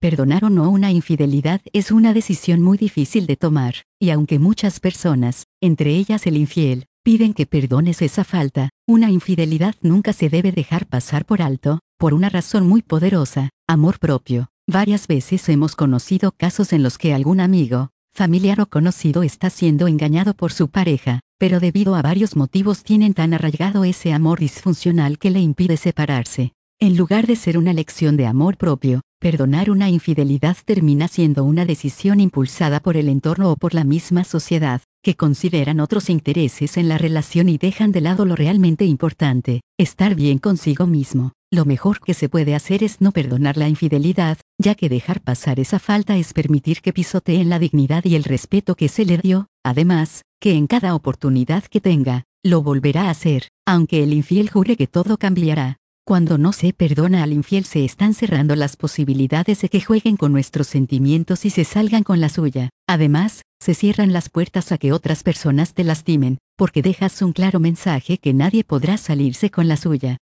Perdonar o no una infidelidad es una decisión muy difícil de tomar, y aunque muchas personas, entre ellas el infiel, piden que perdones esa falta, una infidelidad nunca se debe dejar pasar por alto, por una razón muy poderosa: amor propio. Varias veces hemos conocido casos en los que algún amigo, familiar o conocido está siendo engañado por su pareja, pero debido a varios motivos tienen tan arraigado ese amor disfuncional que le impide separarse. En lugar de ser una lección de amor propio, perdonar una infidelidad termina siendo una decisión impulsada por el entorno o por la misma sociedad, que consideran otros intereses en la relación y dejan de lado lo realmente importante: estar bien consigo mismo. Lo mejor que se puede hacer es no perdonar la infidelidad, ya que dejar pasar esa falta es permitir que pisoteen la dignidad y el respeto que se le dio. Además, que en cada oportunidad que tenga, lo volverá a hacer, aunque el infiel jure que todo cambiará. Cuando no se perdona al infiel, se están cerrando las posibilidades de que jueguen con nuestros sentimientos y se salgan con la suya. Además, se cierran las puertas a que otras personas te lastimen, porque dejas un claro mensaje que nadie podrá salirse con la suya.